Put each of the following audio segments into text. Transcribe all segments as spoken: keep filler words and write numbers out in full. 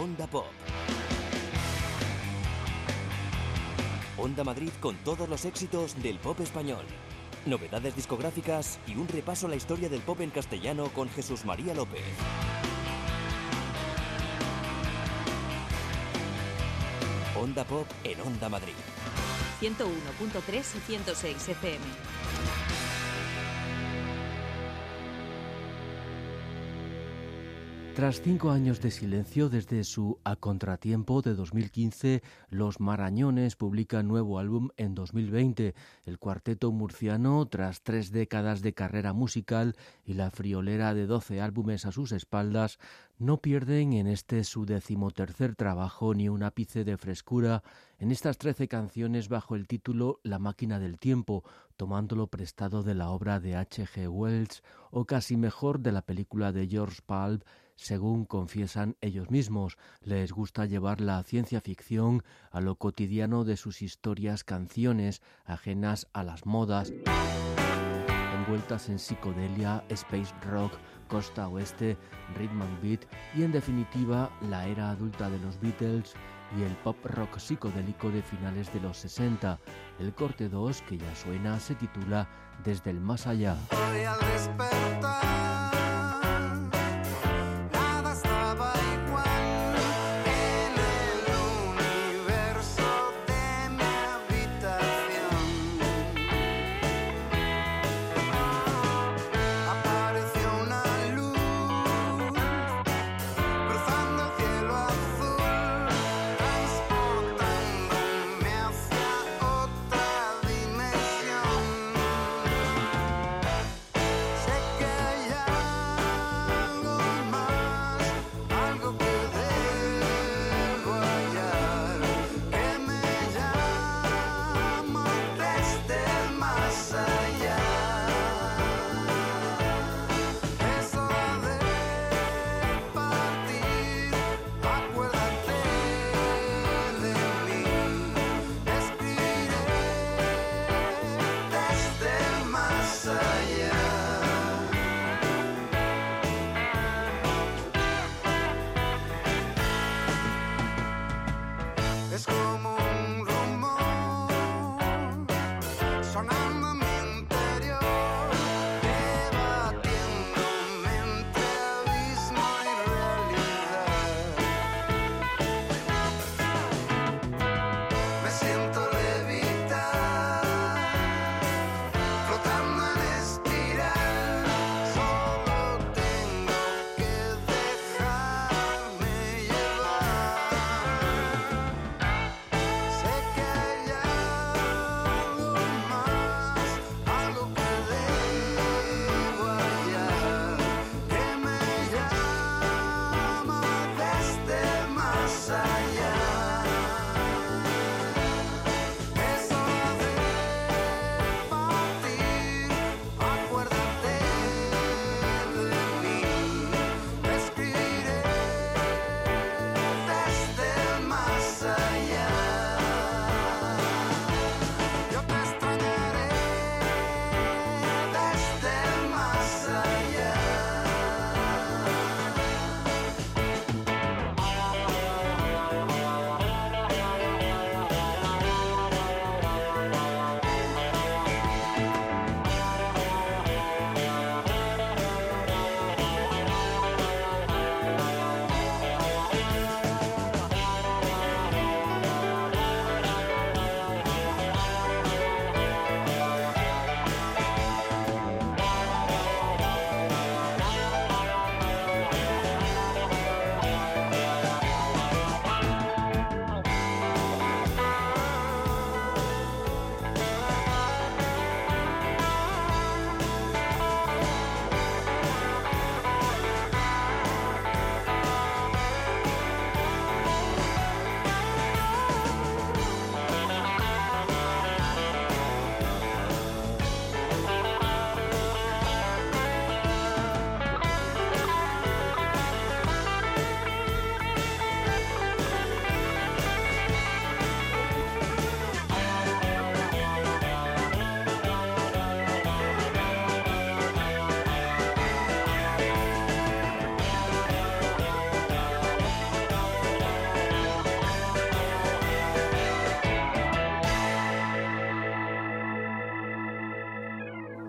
Onda Pop. Onda Madrid con todos los éxitos del pop español. Novedades discográficas y un repaso a la historia del pop en castellano con Jesús María López. Onda Pop en Onda Madrid. ciento uno punto tres y ciento seis F M. Tras cinco años de silencio desde su A Contratiempo de dos mil quince, Los Marañones publican nuevo álbum en dos mil veinte. El cuarteto murciano, tras tres décadas de carrera musical y la friolera de doce álbumes a sus espaldas, no pierden en este su decimotercer trabajo ni un ápice de frescura en estas trece canciones bajo el título La máquina del tiempo, tomándolo prestado de la obra de H G Wells o casi mejor de la película de George Pulp. Según confiesan ellos mismos, les gusta llevar la ciencia ficción a lo cotidiano de sus historias, canciones ajenas a las modas, envueltas en psicodelia, space rock, costa oeste, rhythm and beat y en definitiva la era adulta de los Beatles y el pop rock psicodélico de finales de los sesenta. El corte dos, que ya suena, se titula Desde el más allá. Hoy al despertar sé que ya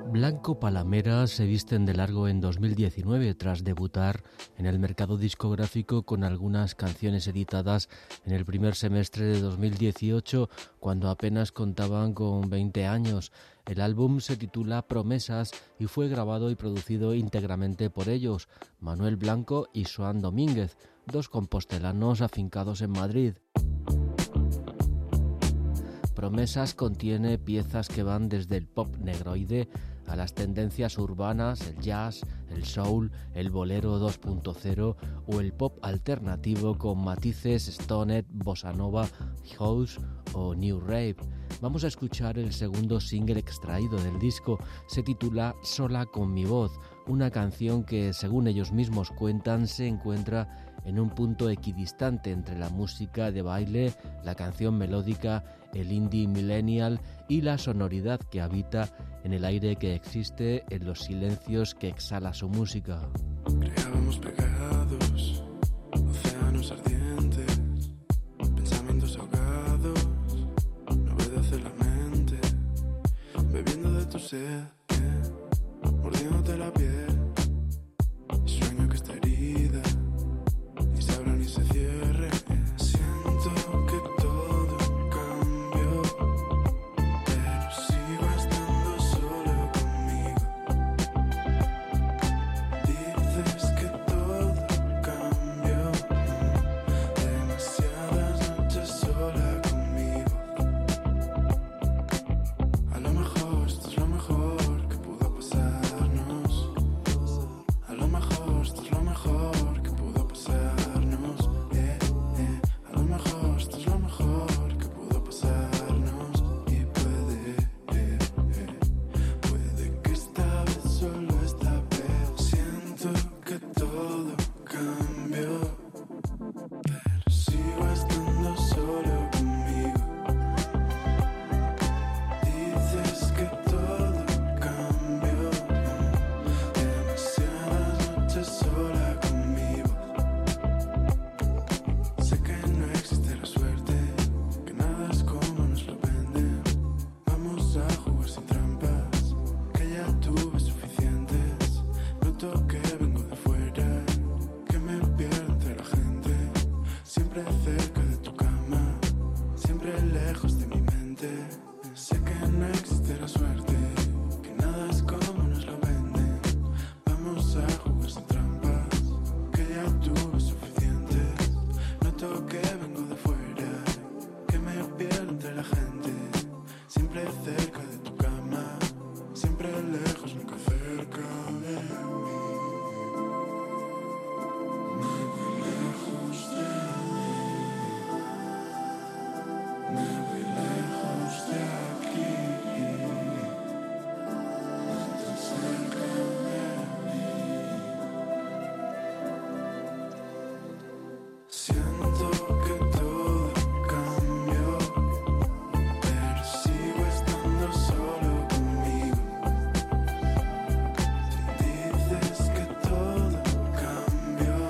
Blanco Palamera se visten de largo en dos mil diecinueve tras debutar en el mercado discográfico con algunas canciones editadas en el primer semestre de dos mil dieciocho, cuando apenas contaban con veinte años. El álbum se titula Promesas y fue grabado y producido íntegramente por ellos, Manuel Blanco y Xoán Domínguez, dos compostelanos afincados en Madrid. Promesas contiene piezas que van desde el pop negroide a las tendencias urbanas, el jazz, el soul, el bolero dos punto cero o el pop alternativo con matices stoned, bossa nova, house o new rave. Vamos a escuchar el segundo single extraído del disco. Se titula Sola con mi voz, una canción que, según ellos mismos cuentan, se encuentra en un punto equidistante entre la música de baile, la canción melódica, el indie millennial y la sonoridad que habita en el aire que existe en los silencios que exhala su música. Creábamos pegados, océanos ardientes, pensamientos ahogados, no obedece la mente, bebiendo de tu sed, mordiéndote la piel, sueño que está herida, ni se abra ni se cierre, siento que todo cambió, pero sigo estando solo conmigo. Dices que todo cambió, demasiadas noches sola conmigo. A lo mejor esto es lo mejor que pudo pasarnos. A lo mejor esto es lo mejor que pudo pasarnos. Eh, eh. A lo mejor esto es lo mejor que pudo pasarnos. Y puede, eh, eh. puede que esta vez, solo esta vez, siento que todo cambió, pero sigo estando solo conmigo. Dices que todo cambió, demasiadas noches sola conmigo. Sé que no existe la suerte, que nada es como nos lo venden. Vamos a jugar sin trampas, que ya tuve suficientes. Noto que vengo de fuera, que me pierdo entre la gente. Siempre cerca de tu cama, siempre lejos de mi mente. Sé que no existe la suerte, que nada es como nos lo venden. Vamos a jugar sin trampas, que ya tuve suficientes. Noto que vengo de fuera, que me pierdo entre la gente. Siempre cerca de tu cama, siempre lejos, nunca cerca de mí. Me voy lejos de mí, me voy lejos de aquí, no tan cerca de mí. Siento que todo cambió, pero sigo estando solo conmigo. Dices que todo cambió,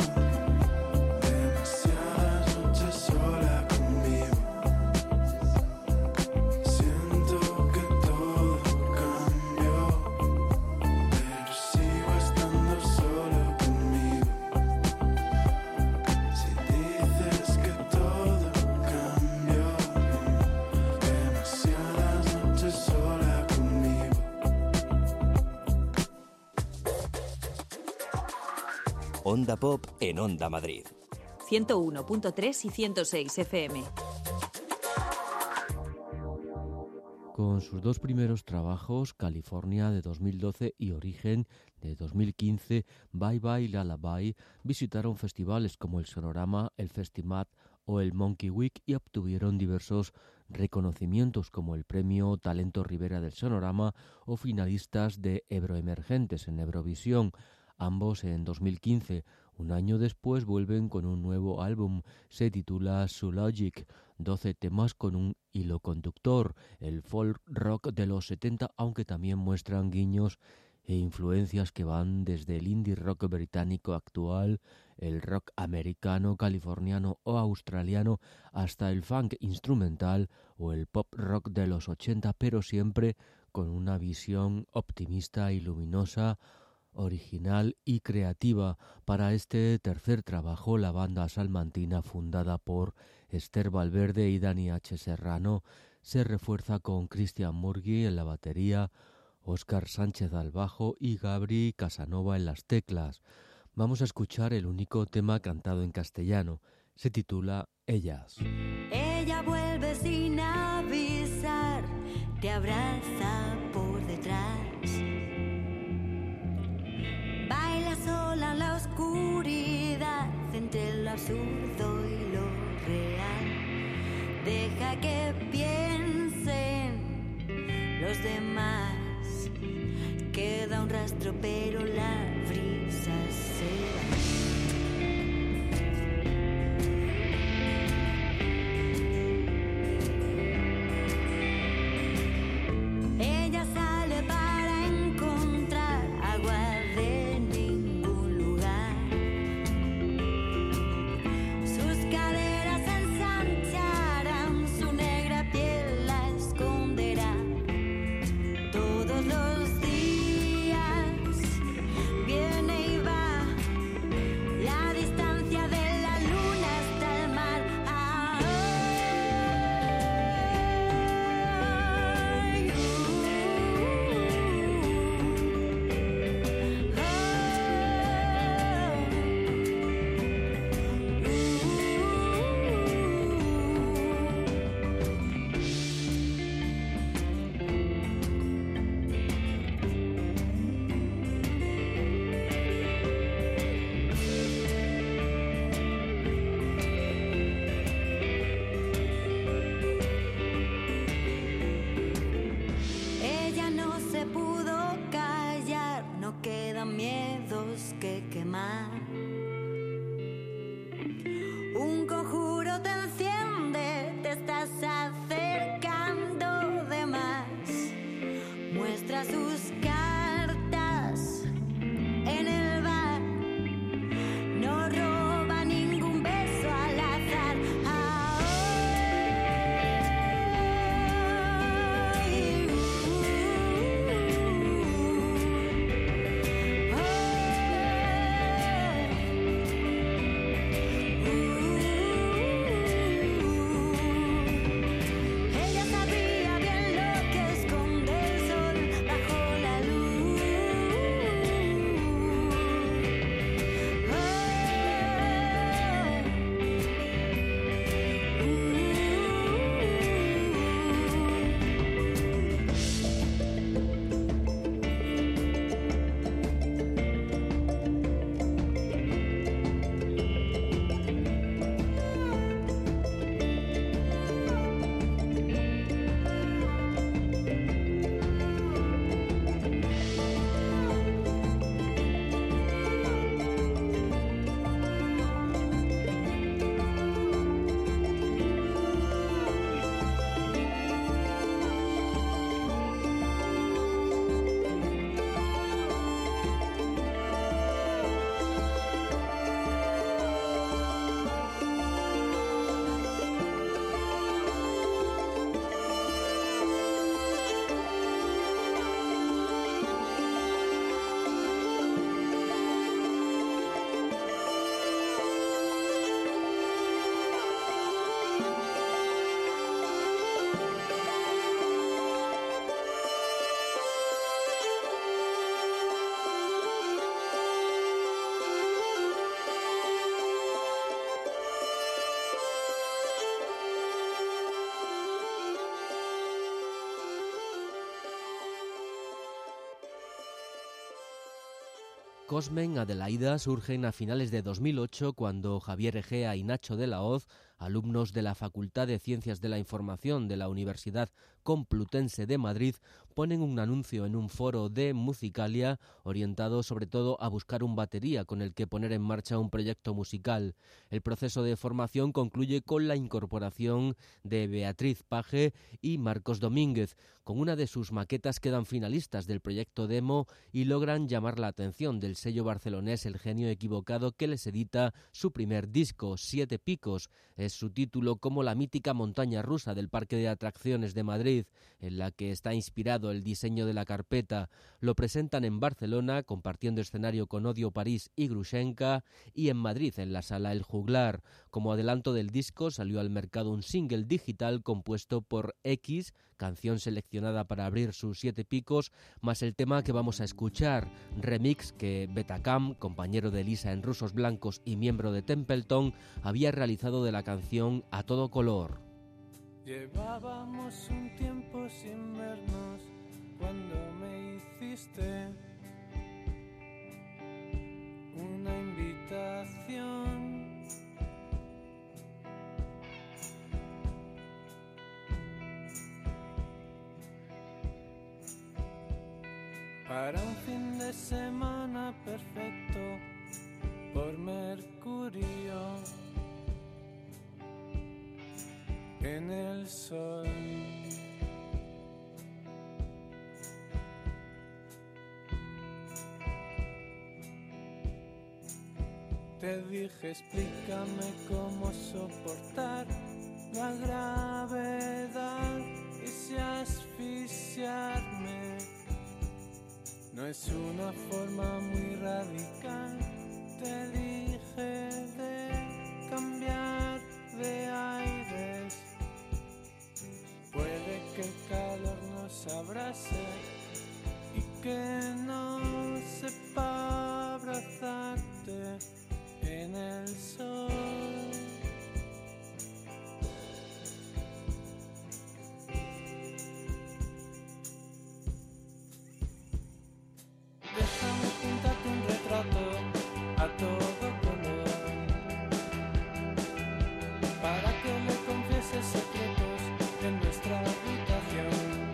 demasiadas noches sola conmigo. Siento que todo cambió, pero sigo estando solo conmigo. Si dices que todo cambió, demasiadas noches sola conmigo. Onda Pop en Onda Madrid. ciento uno punto tres y ciento seis F M. Con sus dos primeros trabajos, California de dos mil doce y Origen de dos mil quince, Bye Bye Lullaby visitaron festivales como el Sonorama, el Festimat o el Monkey Week y obtuvieron diversos reconocimientos como el premio Talento Rivera del Sonorama o finalistas de Euroemergentes en Eurovisión, ambos en dos mil quince. Un año después vuelven con un nuevo álbum, se titula Zoologic, doce temas con un hilo conductor, el folk rock de los setenta, aunque también muestran guiños e influencias que van desde el indie rock británico actual, el rock americano, californiano o australiano, hasta el funk instrumental o el pop rock de los ochenta, pero siempre con una visión optimista y luminosa, original y creativa. Para este tercer trabajo, la banda salmantina, fundada por Esther Valverde y Dani H. Serrano, se refuerza con Cristian Murgui en la batería, Óscar Sánchez al bajo y Gabri Casanova en las teclas. Vamos a escuchar el único tema cantado en castellano. Se titula Ellas. Ella vuelve sin avisar, te abraza por detrás. Baila sola en la oscuridad, entre lo absurdo y lo real. Deja que piensen los demás. Queda un rastro, pero la brisa se va. Cosmen Adelaida surgen a finales de dos mil ocho cuando Javier Egea y Nacho de la Hoz Alumnos de la Facultad de Ciencias de la Información de la Universidad Complutense de Madrid ponen un anuncio en un foro de Musicalia orientado sobre todo a buscar un batería con el que poner en marcha un proyecto musical. El proceso de formación concluye con la incorporación de Beatriz Paje y Marcos Domínguez. Con una de sus maquetas quedan finalistas del proyecto demo y logran llamar la atención del sello barcelonés El Genio Equivocado, que les edita su primer disco, Siete Picos. Es su título, como la mítica montaña rusa del Parque de Atracciones de Madrid, en la que está inspirado el diseño de la carpeta. Lo presentan en Barcelona, compartiendo escenario con Odio París y Grushenka, y en Madrid, en la Sala El Juglar. Como adelanto del disco, salió al mercado un single digital compuesto por X, canción seleccionada para abrir sus Siete Picos, más el tema que vamos a escuchar, remix que Betacam, compañero de Lisa en Rusos Blancos y miembro de Templeton, había realizado de la canción A Todo Color. Llevábamos un tiempo sin vernos cuando me hiciste una invitación. Para un fin de semana perfecto por Mercurio en el sol. Te dije, explícame cómo soportar la gravedad y si asfixiarme no es una forma muy radical. Te dije de cambiar de aires. Puede que el calor nos abrace y que no sepa abrazarte en el sol. Déjame pintarte un retrato a todo color para que le confieses secretos en nuestra habitación.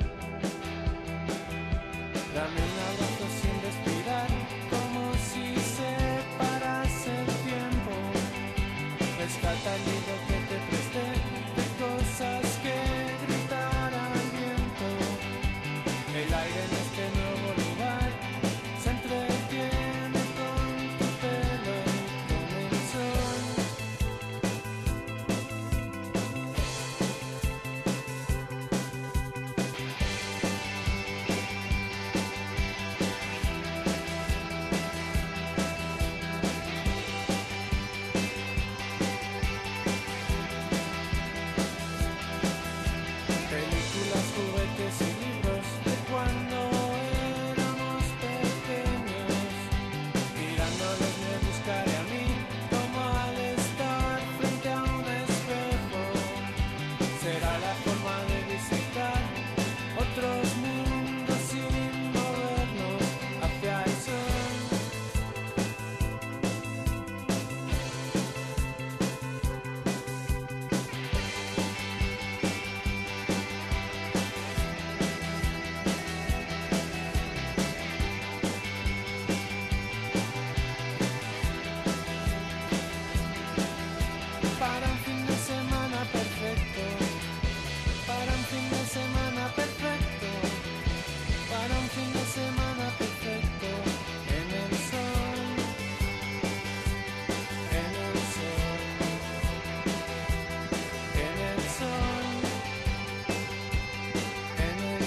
Dame un abrazo sin respirar, como si se parase el tiempo. Rescata el libro que te presté de cosas que gritar al viento. El aire en este nuevo lugar se entretiene con tu pelo y con el sol. Películas, juguetes y libros de cuando éramos pequeños. Mirándolos me buscaré a mí como al estar frente a un espejo. Será la forma de visitar otros mundos sin movernos hacia el sol. Para un fin de semana perfecto, para un fin de semana perfecto, para un fin de semana perfecto, en el sol, en el sol, en el sol, en el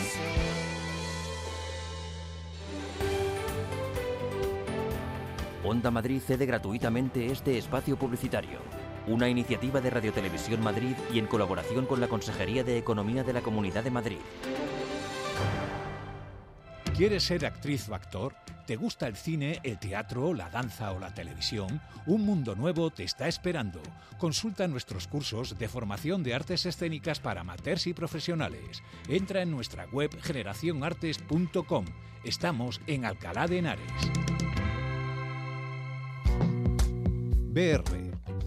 sol. Onda Madrid cede gratuitamente este espacio publicitario. Una iniciativa de Radio Televisión Madrid y en colaboración con la Consejería de Economía de la Comunidad de Madrid. ¿Quieres ser actriz o actor? ¿Te gusta el cine, el teatro, la danza o la televisión? Un mundo nuevo te está esperando. Consulta nuestros cursos de formación de artes escénicas para amateurs y profesionales. Entra en nuestra web generación artes punto com. Estamos en Alcalá de Henares. B R,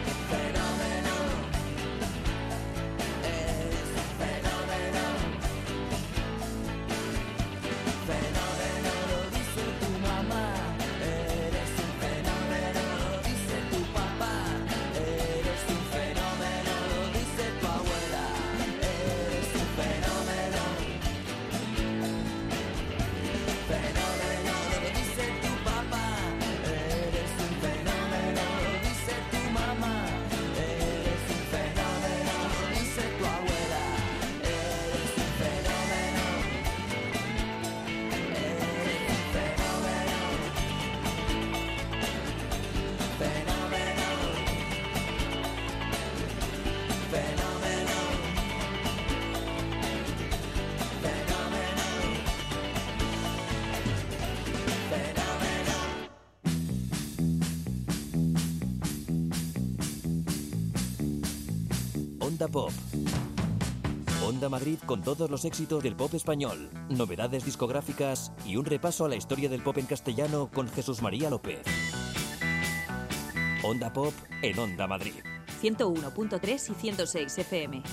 Onda Pop. Onda Madrid con todos los éxitos del pop español, novedades discográficas y un repaso a la historia del pop en castellano con Jesús María López. Onda Pop en Onda Madrid. ciento uno punto tres y ciento seis F M.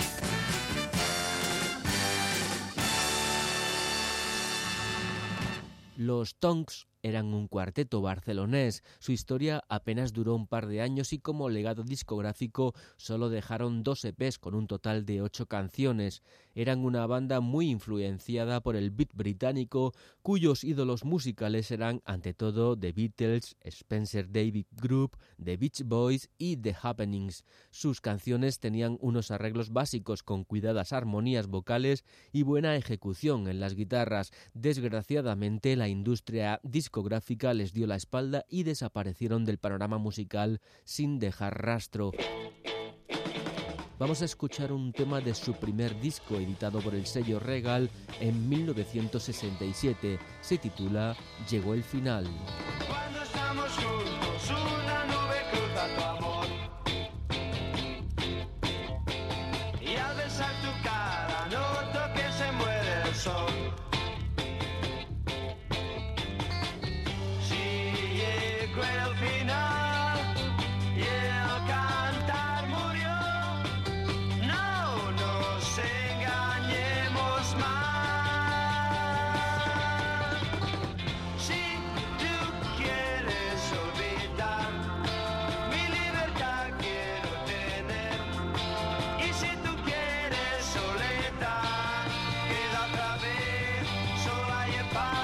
Los Tonks eran un cuarteto barcelonés. Su historia apenas duró un par de años y como legado discográfico solo dejaron dos E Pes con un total de ocho canciones. Eran una banda muy influenciada por el beat británico, cuyos ídolos musicales eran ante todo The Beatles, Spencer David Group, The Beach Boys y The Happenings. Sus canciones tenían unos arreglos básicos con cuidadas armonías vocales y buena ejecución en las guitarras. Desgraciadamente, la industria discográfica les dio la espalda y desaparecieron del panorama musical sin dejar rastro. Vamos a escuchar un tema de su primer disco editado por el sello Regal en mil novecientos sesenta y siete. Se titula Llegó el final. Cuando estamos juntos, una nube cruza tu amor. Y al besar tu cara, noto que se muere el sol. El final y el cantar murió. No nos engañemos más. Si tú quieres olvidar, mi libertad quiero tener. Y si tú quieres soledad, queda otra vez sola y en paz.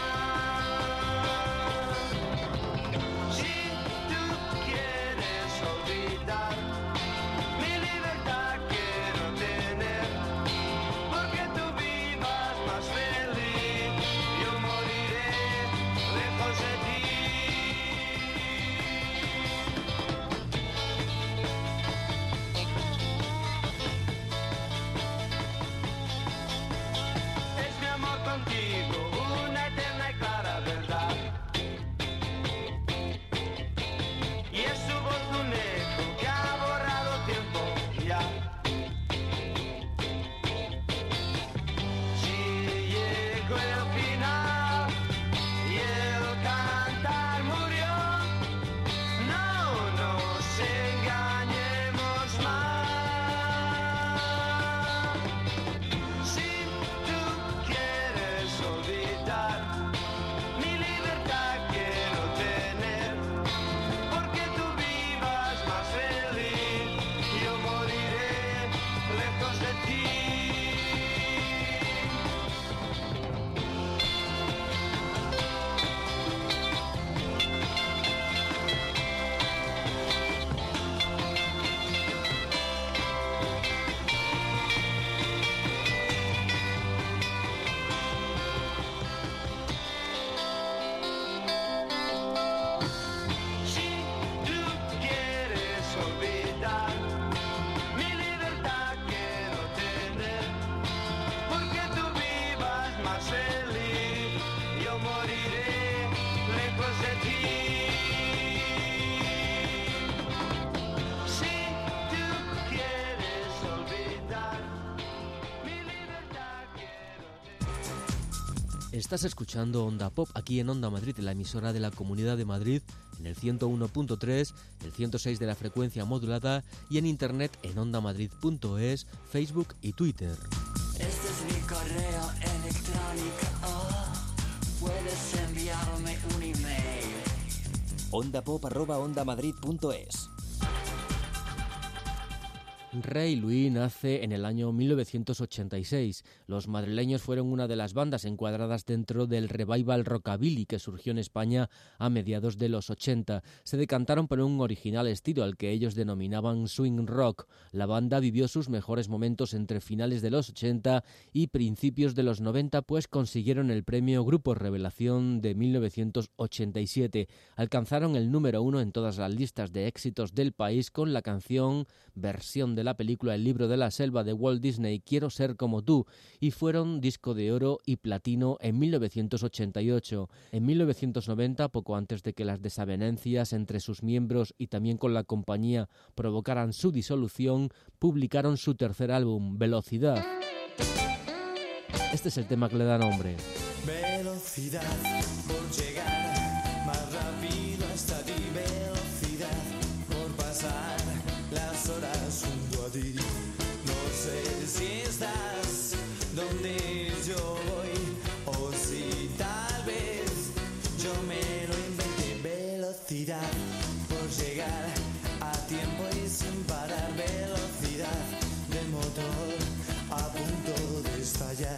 Estás escuchando Onda Pop aquí en Onda Madrid, la emisora de la Comunidad de Madrid, en el ciento uno punto tres, el ciento seis de la frecuencia modulada y en internet en ondamadrid punto es, Facebook y Twitter. Este es mi correo electrónico, oh, puedes enviarme un email. ondapop arroba ondamadrid punto es. Rey Louis nace en el año mil novecientos ochenta y seis. Los madrileños fueron una de las bandas encuadradas dentro del revival rockabilly que surgió en España a mediados de los ochenta. Se decantaron por un original estilo al que ellos denominaban swing rock. La banda vivió sus mejores momentos entre finales de los ochenta y principios de los noventa, pues consiguieron el premio Grupo Revelación de mil novecientos ochenta y siete. Alcanzaron el número uno en todas las listas de éxitos del país con la canción Versión de de la película El libro de la selva de Walt Disney, Quiero ser como tú, y fueron disco de oro y platino en mil novecientos ochenta y ocho. En mil novecientos noventa, poco antes de que las desavenencias entre sus miembros y también con la compañía provocaran su disolución, publicaron su tercer álbum, Velocidad. Este es el tema que le da nombre. Velocidad por llegar más rápido hasta ti, velocidad por pasar las horas junto a ti. No sé si estás donde yo voy o si tal vez yo me lo inventé. Velocidad por llegar a tiempo y sin parar, velocidad del motor a punto de estallar.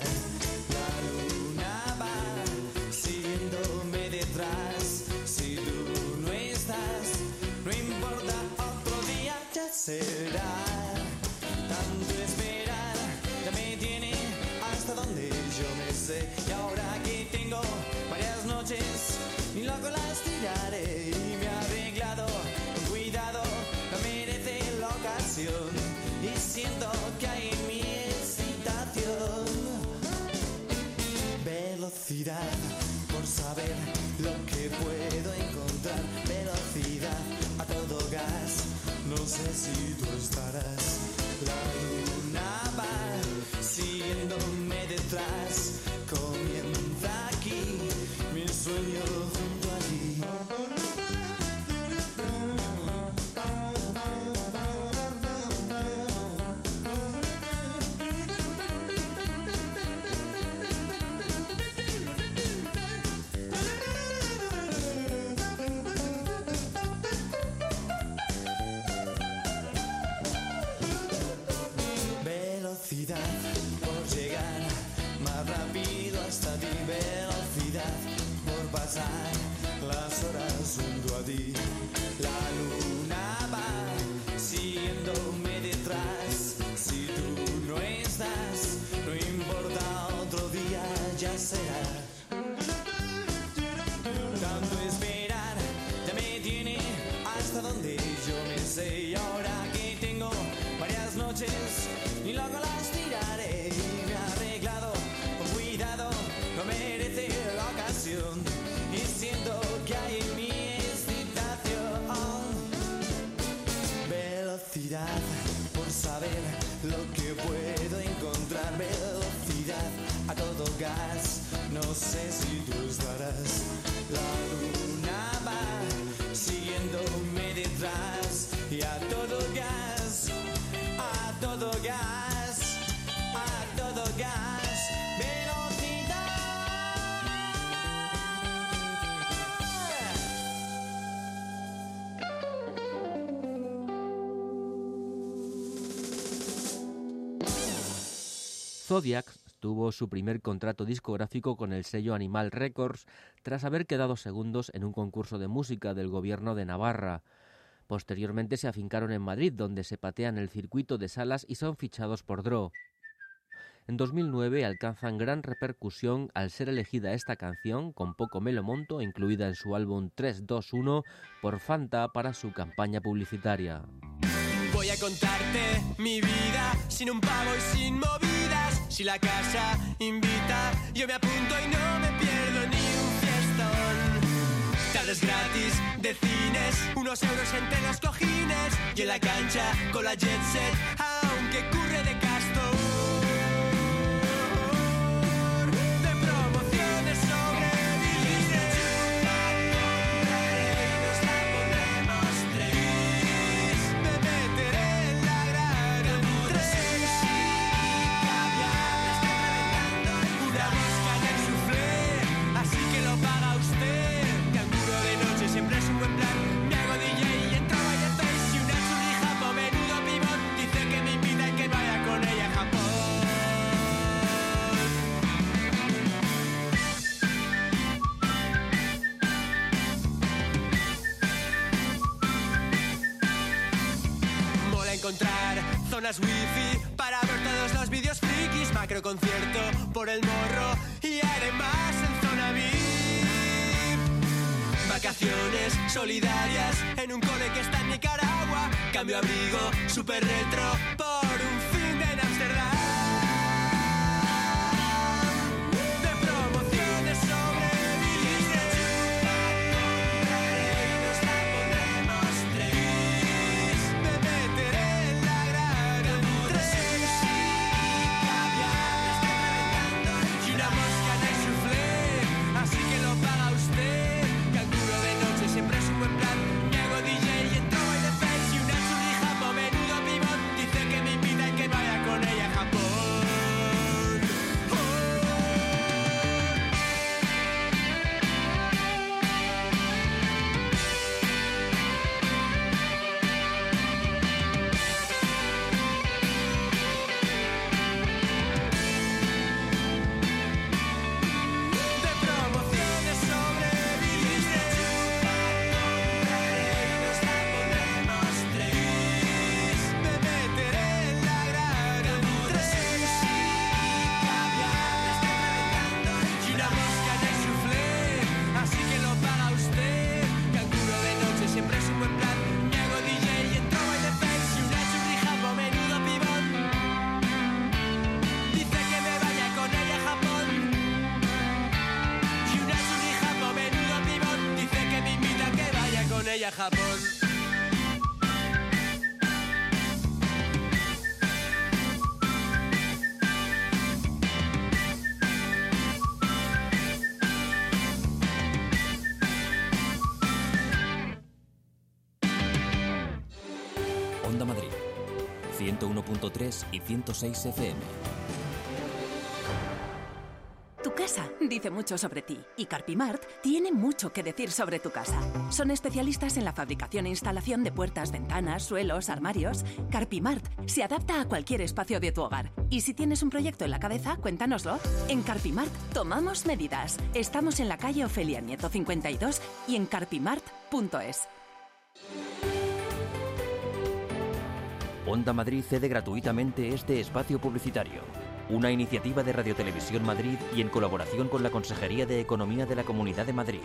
Será tanto esperar, ya me tiene hasta donde yo me sé. Y ahora que tengo varias noches, ni loco las tiraré. Y me he arreglado con cuidado, no merece la ocasión. Y siento que hay en mi excitación velocidad por saber lo que puedo encontrar. Velocidad a todo gas. No sé si tú estarás. La luna va siguiéndome detrás. Comienza aquí mi sueño junto a ti. Por llegar más rápido hasta ti, velocidad por pasar las horas junto a ti. La luna va siguiéndome detrás. Si tú no estás, no importa, otro día ya será. Tanto esperar ya me tiene hasta donde yo me sé. Y ahora que tengo varias noches, ni loco las tiraré. Me he arreglado con cuidado, no merece la ocasión. Y siento que hay en mi excitación velocidad por saber lo que puedo encontrar. Velocidad a todo gas, no sé si tú estarás. La luna va siguiéndome detrás. Y a todo gas, a todo gas, a todo gas, velocidad. Zodiac tuvo su primer contrato discográfico con el sello Animal Records tras haber quedado segundos en un concurso de música del gobierno de Navarra. Posteriormente se afincaron en Madrid, donde se patean el circuito de salas y son fichados por Dro. En dos mil nueve alcanzan gran repercusión al ser elegida esta canción, con poco melomonto, incluida en su álbum tres dos uno, por Fanta para su campaña publicitaria. Voy a contarte mi vida sin un pavo y sin movidas. Si la casa invita, yo me apunto y no me pierdo ni un fiestón. Tardes gratis de cines, unos euros entre los cojines y en la cancha con la jet set, aunque curre de castor. De promociones sobre billetes, nos la pondremos tres. Me meteré en la gran tres. Caviar, me estoy reventando una mosca en el soufflé, así que lo paga usted. Siempre es un buen plan, me hago D J y entro a Vaya Face. Y una chulija po menudo pibón dice que me invita y que vaya con ella a Japón. Mola encontrar zonas wifi para ver todos los vídeos frikis. Macro concierto por el morro y además en zona V I P. Vacaciones solidarias en un cole que está en Nicaragua. Cambio abrigo, super retro, por un fin de en Amsterdam. De promociones sobreviviré. Nos la pondremos tres. Me meteré en la gran tres. Caviar, me estoy reventando. Y una mosca en el soufflé. Así que lo paga usted. Canguro de noche siempre es un buen plan. Me hago D J y entro by the face. Y una churija po menudo pibón. Dice que me invita y que vaya con ella a Japón. De promociones sobreviviré. Nos la pondremos tres. Me meteré en la gran tres. Caviar, me estoy reventando. Y una mosca en el soufflé. Así que lo paga usted. Canguro de noche siempre es un buen plan. Me hago D J y entro by the face. Y una churrija po menudo pibón. Dice que me vaya con ella a Japón. Y una churrija po menudo pibón. Dice que me invita a que vaya con ella a Japón. Onda Madrid, ciento uno punto tres y ciento seis F M. Tu casa dice mucho sobre ti y Carpimart tiene mucho que decir sobre tu casa. Son especialistas en la fabricación e instalación de puertas, ventanas, suelos, armarios. Carpimart se adapta a cualquier espacio de tu hogar. Y si tienes un proyecto en la cabeza, cuéntanoslo. En Carpimart tomamos medidas. Estamos en la calle Ofelia Nieto cincuenta y dos y en carpimart punto es. Onda Madrid cede gratuitamente este espacio publicitario. Una iniciativa de Radio Televisión Madrid y en colaboración con la Consejería de Economía de la Comunidad de Madrid.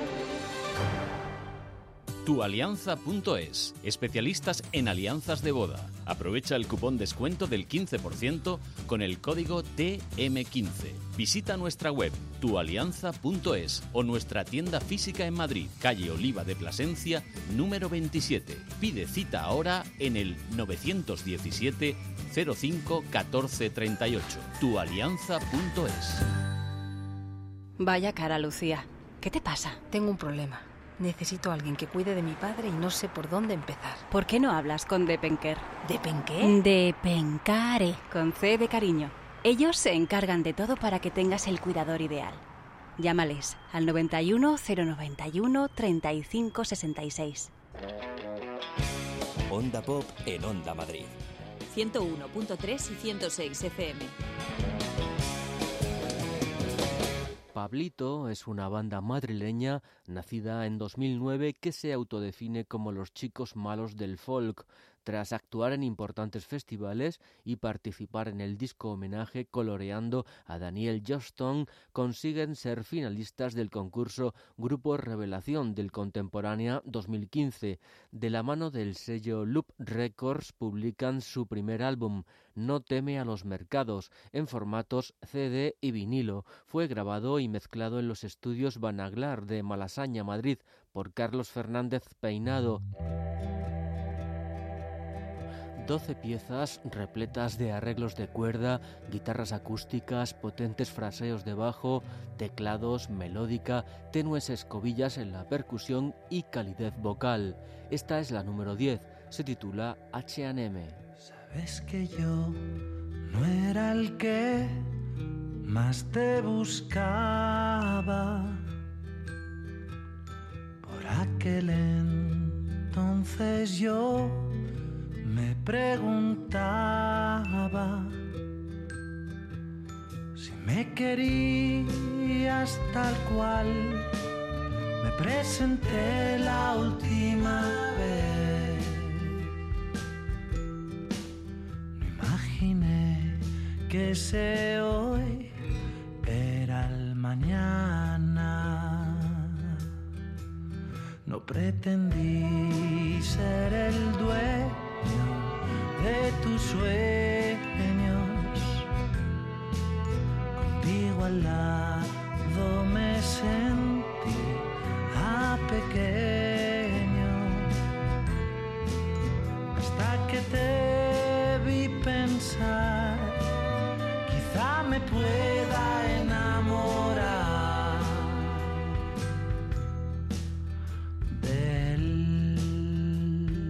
tualianza punto es, especialistas en alianzas de boda. Aprovecha el cupón descuento del quince por ciento con el código T M quince. Visita nuestra web tualianza punto es o nuestra tienda física en Madrid, calle Oliva de Plasencia, número veintisiete. Pide cita ahora en el nueve uno siete, cero cinco, uno cuatro tres ocho. tualianza punto es. Vaya cara, Lucía. ¿Qué te pasa? Tengo un problema. Necesito a alguien que cuide de mi padre y no sé por dónde empezar. ¿Por qué no hablas con Depenker? ¿Depenqué? Depencare, con C de cariño. Ellos se encargan de todo para que tengas el cuidador ideal. Llámales al noventa y uno, cero noventa y uno, treinta y cinco sesenta y seis. Onda Pop en Onda Madrid. ciento uno punto tres y ciento seis F M. Pablito es una banda madrileña nacida en dos mil nueve que se autodefine como los chicos malos del folk. Tras actuar en importantes festivales y participar en el disco homenaje Coloreando a Daniel Johnston, consiguen ser finalistas del concurso Grupo Revelación del Contemporánea dos mil quince. De la mano del sello Loop Records publican su primer álbum, No teme a los mercados, en formatos C D y vinilo. Fue grabado y mezclado en los estudios Banaglar de Malasaña, Madrid, por Carlos Fernández Peinado. doce piezas repletas de arreglos de cuerda, guitarras acústicas, potentes fraseos de bajo, teclados, melódica, tenues escobillas en la percusión y calidez vocal. Esta es la número diez, se titula H and M. Sabes que yo no era el que más te buscaba. Por aquel entonces yo me preguntaba si me querías tal cual me presenté la última vez. No imaginé que ese hoy era el mañana. No pretendí ser el dueño de tus sueños. Contigo al lado me sentí a pequeño, hasta que te vi pensar, quizá me pueda enamorar de él.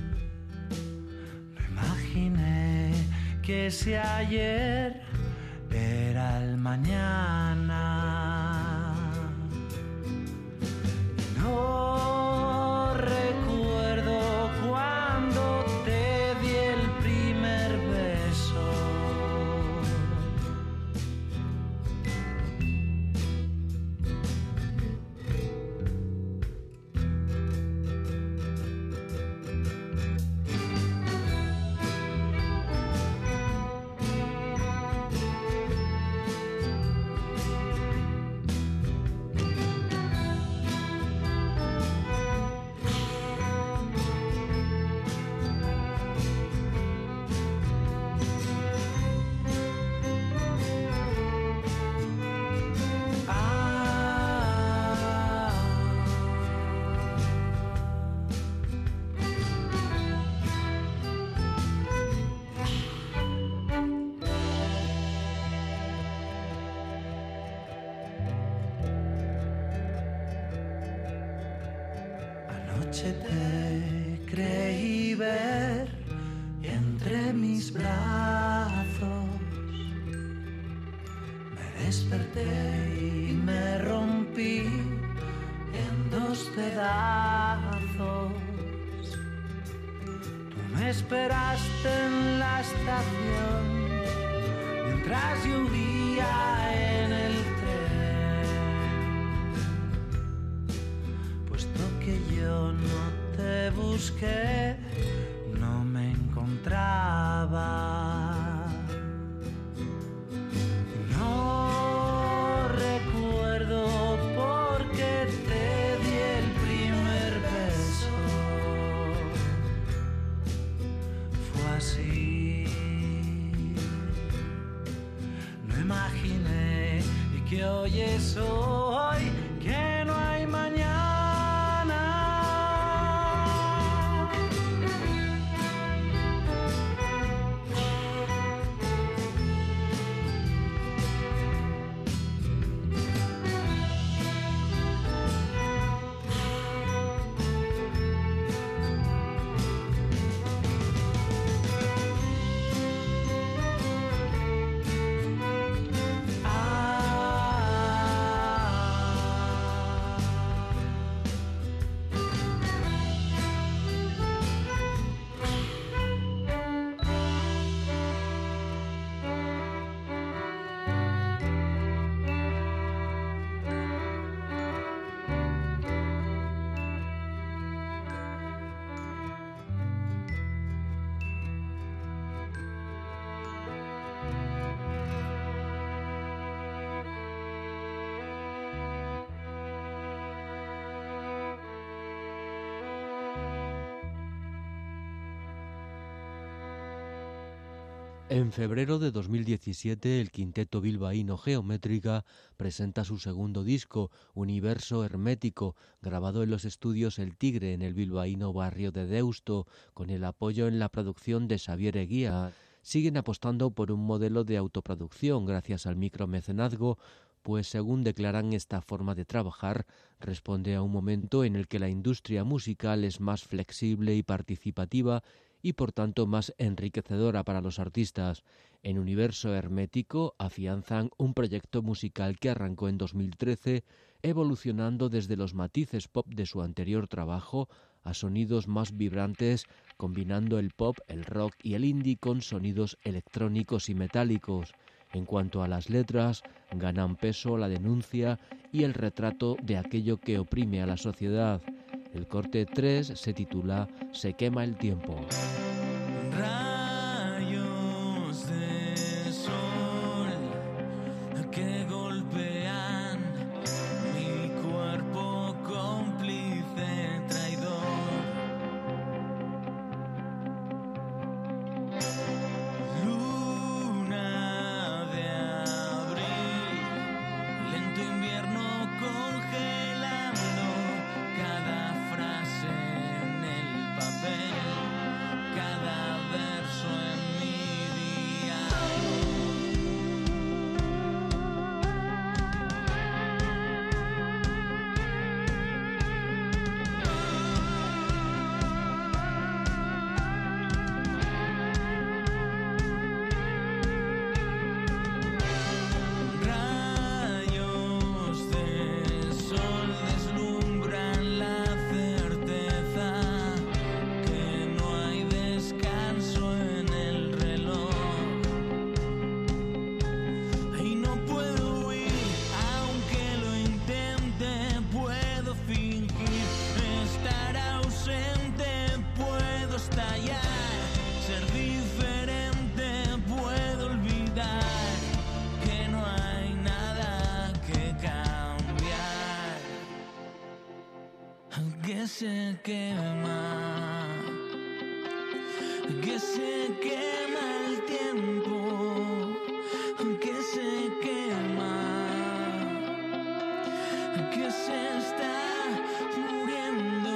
No imaginé que si ayer era el mañana. No recuerdo cuando te di el primer beso. Anoche te creí ver entre mis brazos. Me desperté y me rompí en dos pedazos. Tú me esperaste en la estación mientras llovía en el que yo no te busqué, no me encontraba. No recuerdo por qué te di el primer beso. Fue así. No imaginé que hoy es hoy, que no hay mañana. En febrero de dos mil diecisiete, el quinteto bilbaíno Geométrica presenta su segundo disco, Universo Hermético, grabado en los estudios El Tigre, en el bilbaíno barrio de Deusto, con el apoyo en la producción de Xavier Eguía. Siguen apostando por un modelo de autoproducción gracias al micromecenazgo, pues según declaran, esta forma de trabajar responde a un momento en el que la industria musical es más flexible y participativa y por tanto más enriquecedora para los artistas. En Universo Hermético afianzan un proyecto musical que arrancó en dos mil trece, evolucionando desde los matices pop de su anterior trabajo a sonidos más vibrantes, combinando el pop, el rock y el indie con sonidos electrónicos y metálicos. En cuanto a las letras, ganan peso la denuncia y el retrato de aquello que oprime a la sociedad. El corte tres se titula Se quema el tiempo. Rayos de sol que golpean mi cuerpo cómplice que se quema, que se quema el tiempo, que se quema, que se está muriendo.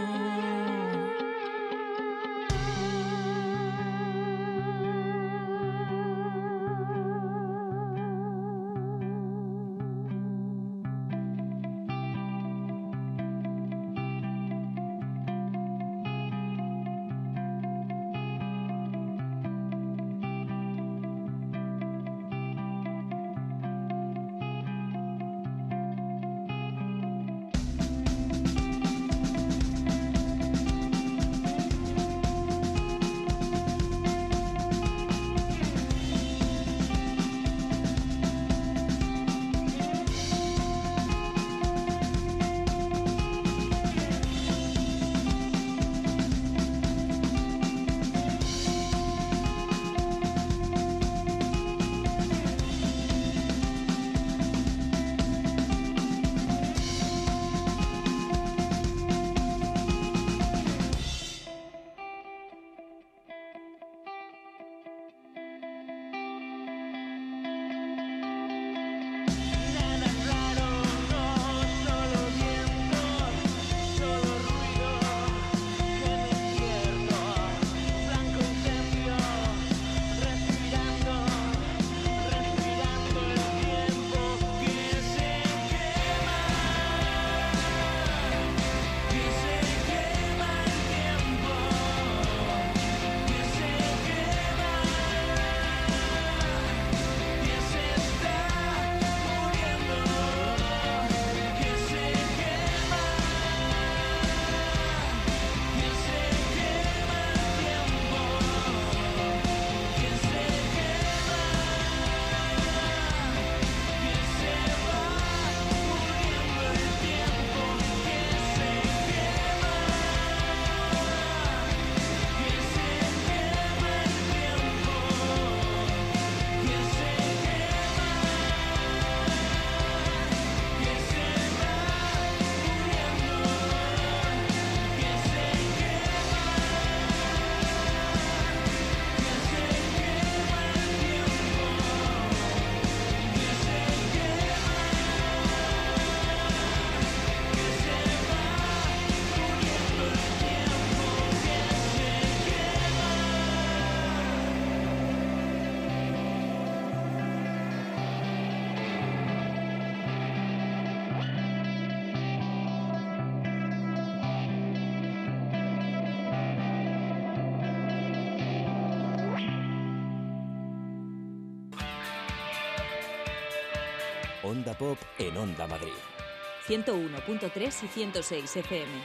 Onda Pop en Onda Madrid. ciento uno punto tres y ciento seis F M.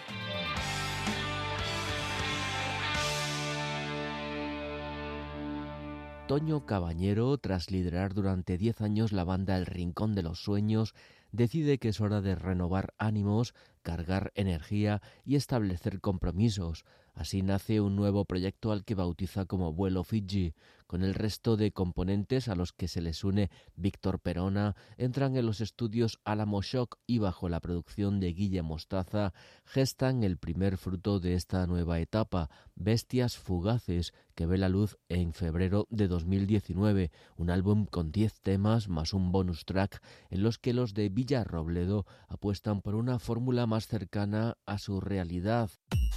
Toño Cabañero, tras liderar durante diez años la banda El Rincón de los Sueños, decide que es hora de renovar ánimos, cargar energía y establecer compromisos. Así nace un nuevo proyecto al que bautiza como Vuelo Fiji. Con el resto de componentes a los que se les une Víctor Perona, entran en los estudios Álamo Shock y bajo la producción de Guille Mostaza, gestan el primer fruto de esta nueva etapa, Bestias Fugaces, que ve la luz en febrero de dos mil diecinueve, un álbum con diez temas más un bonus track en los que los de Villarrobledo apuestan por una fórmula más cercana a su realidad,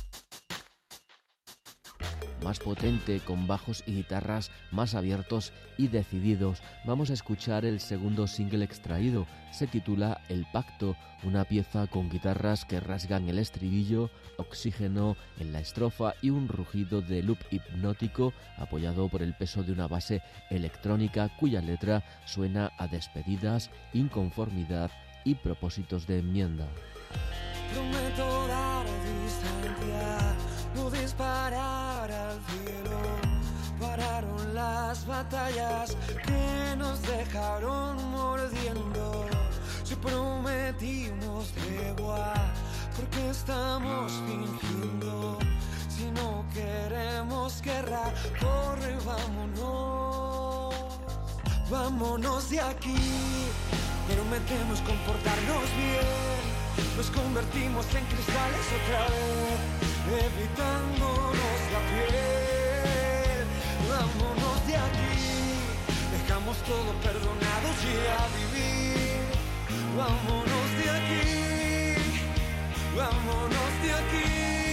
más potente, con bajos y guitarras más abiertos y decididos. Vamos a escuchar el segundo single extraído. Se titula El Pacto, una pieza con guitarras que rasgan el estribillo, oxígeno en la estrofa y un rugido de loop hipnótico apoyado por el peso de una base electrónica cuya letra suena a despedidas, inconformidad y propósitos de enmienda. Prometo dar distancia, no disparar al cielo. Pararon las batallas que nos dejaron mordiendo. Si prometimos tregua, porque estamos fingiendo. Si no queremos guerra, corre, vámonos. Vámonos de aquí, prometemos comportarnos bien. nos convertimos en cristales otra vez, evitándonos la piel. Vámonos de aquí, dejamos todo perdonado y a vivir. Vámonos de aquí, vámonos de aquí.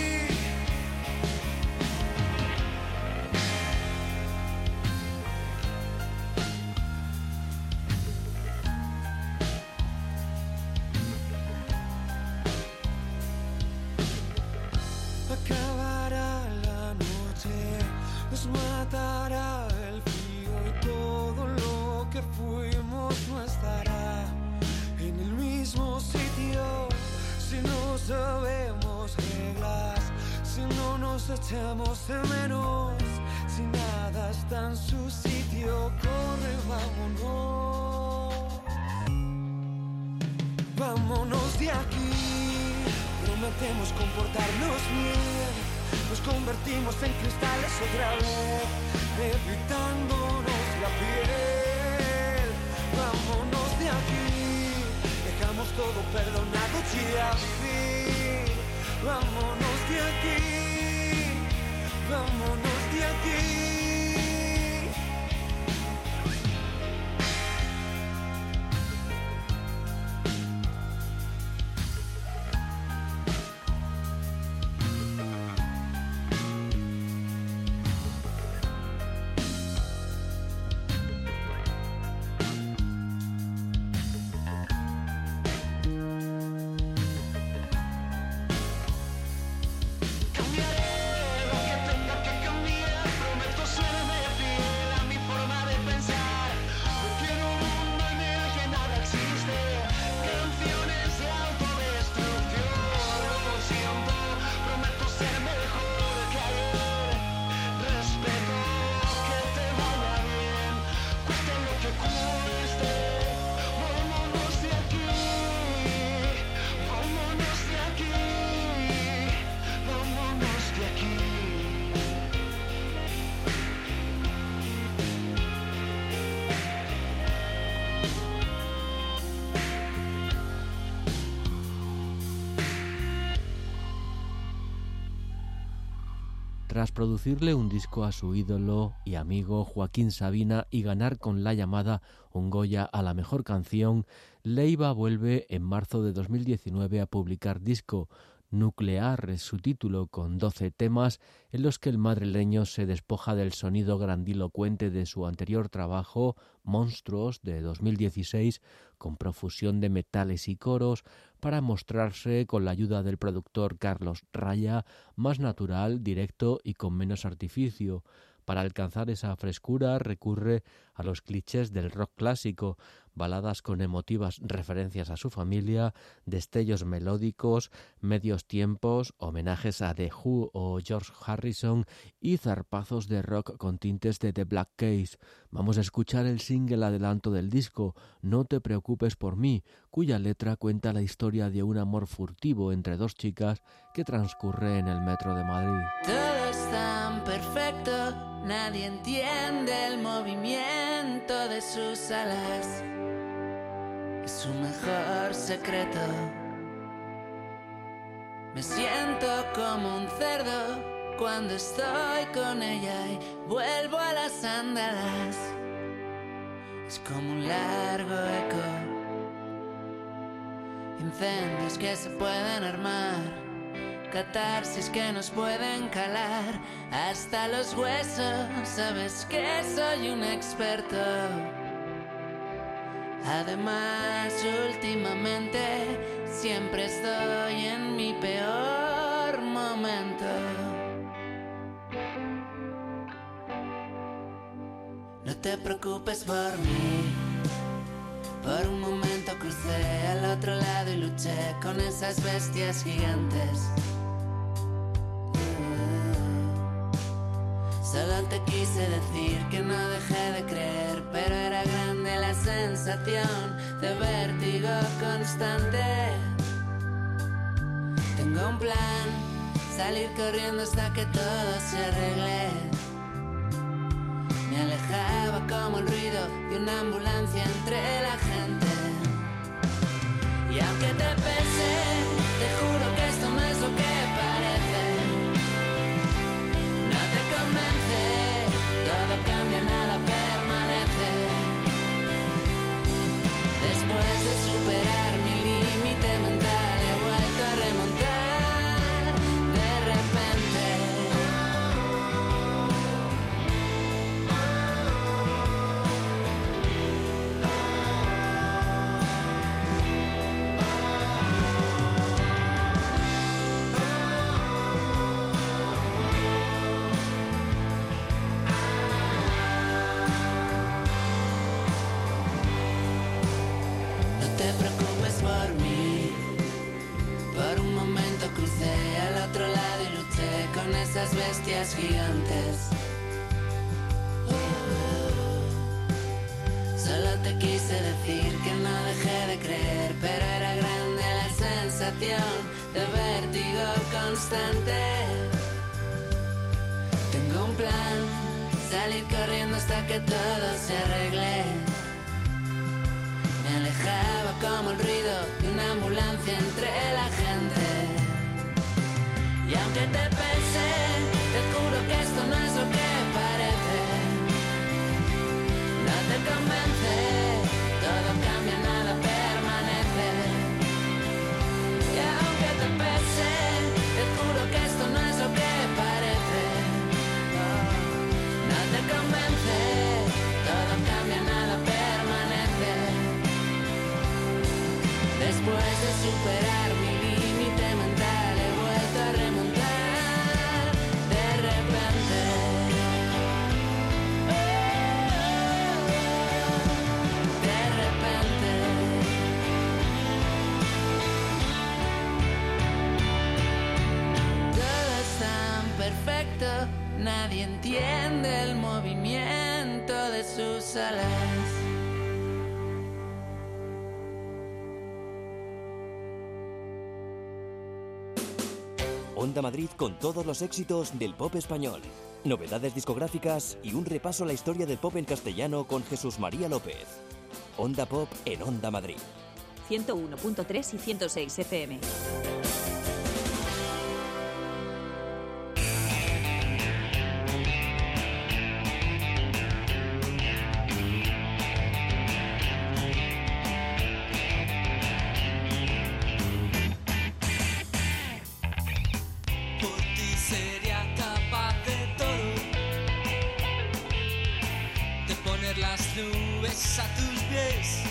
Acabará la noche, nos matará el frío y todo lo que fuimos no estará en el mismo sitio. Si no sabemos reglas, si no nos echamos de menos, si nada está en su sitio, corre, vámonos. Vámonos de aquí. Prometemos comportarnos bien, nos convertimos en cristales otra vez, evitándonos la piel. Vámonos de aquí, dejamos todo perdonado y a vivir. Vámonos de aquí, vámonos de aquí. Tras producirle un disco a su ídolo y amigo Joaquín Sabina y ganar con La Llamada un Goya a la mejor canción, Leiva vuelve en marzo de dos mil diecinueve a publicar disco. Nuclear es su título, con doce temas en los que el madrileño se despoja del sonido grandilocuente de su anterior trabajo, Monstruos, de dos mil dieciséis, con profusión de metales y coros, para mostrarse, con la ayuda del productor Carlos Raya, más natural, directo y con menos artificio. Para alcanzar esa frescura recurre a los clichés del rock clásico, baladas con emotivas referencias a su familia, destellos melódicos, medios tiempos, homenajes a The Who o George Harrison y zarpazos de rock con tintes de The Black Keys. Vamos a escuchar el single adelanto del disco, No te preocupes por mí, cuya letra cuenta la historia de un amor furtivo entre dos chicas que transcurre en el metro de Madrid. Todo es tan perfecto, nadie entiende el movimiento de sus alas. Es su mejor secreto. Me siento como un cerdo cuando estoy con ella y vuelvo a las andadas. Es como un largo eco, incendios que se pueden armar, catarsis que nos pueden calar hasta los huesos. Sabes que soy un experto. Además, últimamente siempre estoy en mi peor momento. No te preocupes por mí. Por un momento crucé al otro lado y luché con esas bestias gigantes. Solo te quise decir que no dejé de creer, pero era grande la sensación de vértigo constante. Tengo un plan, salir corriendo hasta que todo se arregle. Me alejaba como el ruido de una ambulancia entre la gente. Y aunque te pese estas bestias gigantes. Solo te quise decir que no dejé de creer, pero era grande la sensación de vértigo constante. Tengo un plan, salir corriendo hasta que todo se arregle. Me alejaba como el ruido de una ambulancia entre la gente. Y aunque te pensé, te juro que esto no es lo que parece. No te convence, todo cambia, nada permanece. Y aunque te pese, te juro que esto no es lo que parece. No te convence, todo cambia, nada permanece. Después de superar mi límite mental, he vuelto a remontar de repente. De repente. Todo es tan perfecto, nadie entiende el movimiento de sus alas. Onda Madrid con todos los éxitos del pop español, novedades discográficas y un repaso a la historia del pop en castellano con Jesús María López. Onda Pop en Onda Madrid. ciento uno punto tres y ciento seis F M. A tus pies,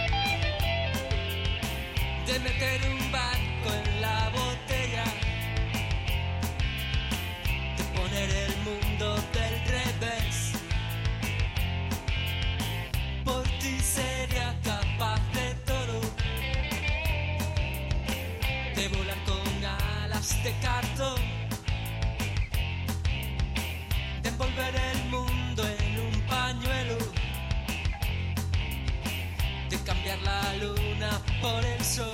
de meter un barco en la botella, de poner el mundo del revés. Por ti sería capaz de todo, de volar con alas de cartón, de envolver el mundo en un pañuelo, de cambiar la luna por el sol.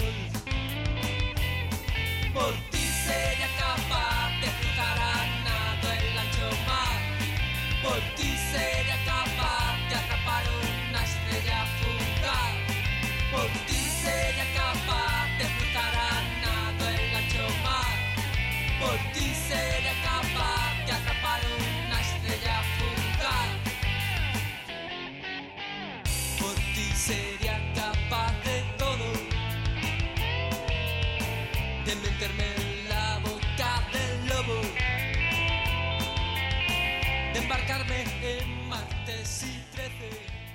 Por ti sería capaz de cruzar a nado el ancho mar. Por ti sería capaz de atrapar una estrella fugaz. Por ti sería capaz de cruzar a nado el ancho mar. Por ti sería capaz de atrapar una estrella fugaz. Por ti sería capaz de todo, de meterme en la boca del lobo, de embarcarme en martes y trece.